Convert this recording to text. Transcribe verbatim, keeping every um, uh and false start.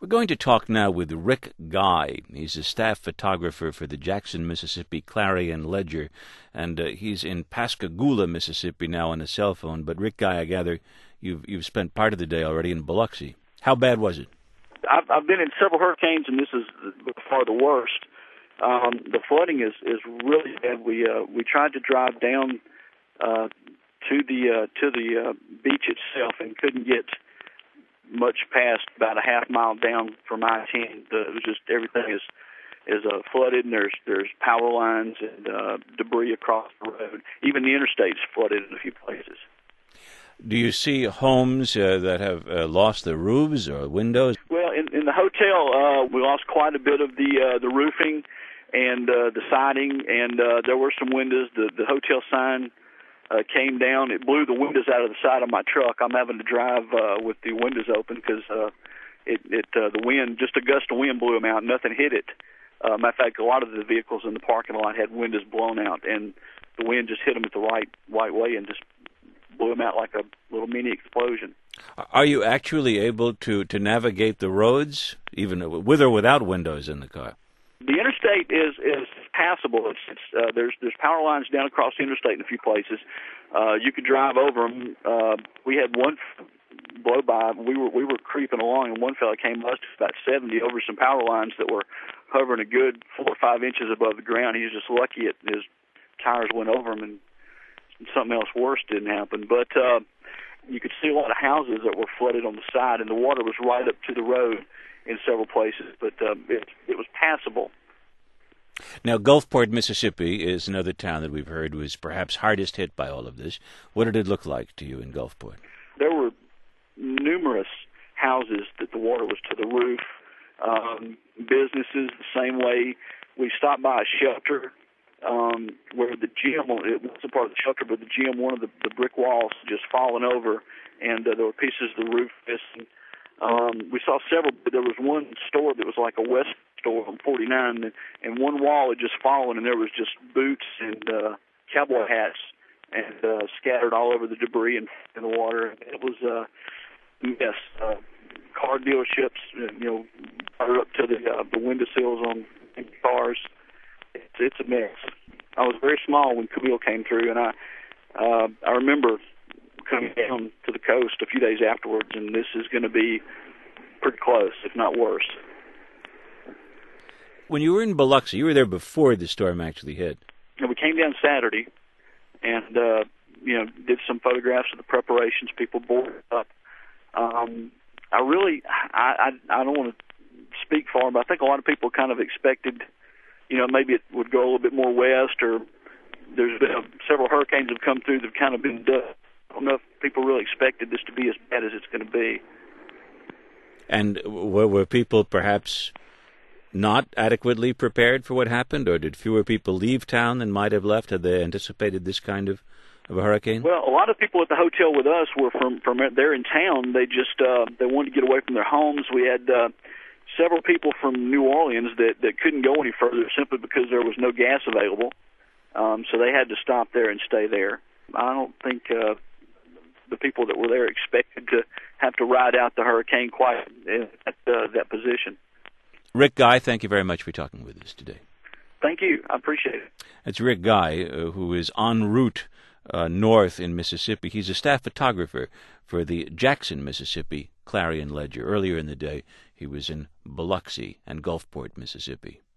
We're going to talk now with Rick Guy. He's a staff photographer for the Jackson, Mississippi Clarion Ledger, and uh, he's in Pascagoula, Mississippi now on a cell phone. But Rick Guy, I gather you've you've spent part of the day already in Biloxi. How bad was it? I've, I've been in several hurricanes, and this is by far the worst. Um, the flooding is, is really bad. We uh, we tried to drive down uh, to the uh, to the uh, beach itself and couldn't get much past about a half mile down from I ten. The, it was just everything is is uh, flooded, and there's there's power lines and uh, debris across the road. Even the interstate's flooded in a few places. Do you see homes uh, that have uh, lost their roofs or windows? Well, in, in the hotel, uh, we lost quite a bit of the uh, the roofing and uh, the siding, and uh, there were some windows. The the hotel sign Uh, came down. It blew the windows out of the side of my truck. I'm having to drive uh, with the windows open because uh, it, it uh, the wind, just a gust of wind blew them out. Nothing hit it. Uh, matter of fact, a lot of the vehicles in the parking lot had windows blown out, and the wind just hit them at the right right way and just blew them out like a little mini explosion. Are you actually able to, to navigate the roads, even with or without windows in the car? The interstate is is passable. It's, it's uh, there's there's power lines down across the interstate in a few places. Uh, you could drive over them. Uh, we had one blow by. We were we were creeping along, and one fella came us about seventy over some power lines that were hovering a good four or five inches above the ground. He was just lucky that his tires went over him, and something else worse didn't happen. But uh, you could see a lot of houses that were flooded on the side, and the water was right up to the road in several places, but um, it, it was passable. Now, Gulfport, Mississippi is another town that we've heard was perhaps hardest hit by all of this. What did it look like to you in Gulfport? There were numerous houses that the water was to the roof, um, businesses the same way. We stopped by a shelter um, where the gym, it wasn't part of the shelter, but the gym, one of the, the brick walls just fallen over, and uh, there were pieces of the roof missing. Um, we saw several, but there was one store that was like a West store on forty-nine, and, and one wall had just fallen, and there was just boots and uh, cowboy hats and uh, scattered all over the debris and in the water. It was uh, a mess. Uh, car dealerships, you know, are up to the uh, the windowsills on cars. It's, it's a mess. I was very small when Camille came through, and I uh, I remember coming down to the coast a few days afterwards, and this is going to be pretty close, if not worse. When you were in Biloxi, you were there before the storm actually hit. And we came down Saturday, and uh, you know, did some photographs of the preparations. People boarded up. Um, I really, I, I, I don't want to speak for them, but I think a lot of people kind of expected, you know, maybe it would go a little bit more west, or there's been a, several hurricanes have come through that have kind of been done. I don't know if people really expected this to be as bad as it's going to be. And were, were people perhaps not adequately prepared for what happened, or did fewer people leave town than might have left? Had they anticipated this kind of, of a hurricane? Well, a lot of people at the hotel with us were from, from there in town. They just uh, they wanted to get away from their homes. We had uh, several people from New Orleans that, that couldn't go any further simply because there was no gas available. Um, so they had to stop there and stay there. I don't think uh, the people that were there expected to have to ride out the hurricane quite at uh, that position. Rick Guy, thank you very much for talking with us today. Thank you. I appreciate it. It's Rick Guy, uh, who is en route uh, north in Mississippi. He's a staff photographer for the Jackson, Mississippi Clarion Ledger. Earlier in the day, he was in Biloxi and Gulfport, Mississippi.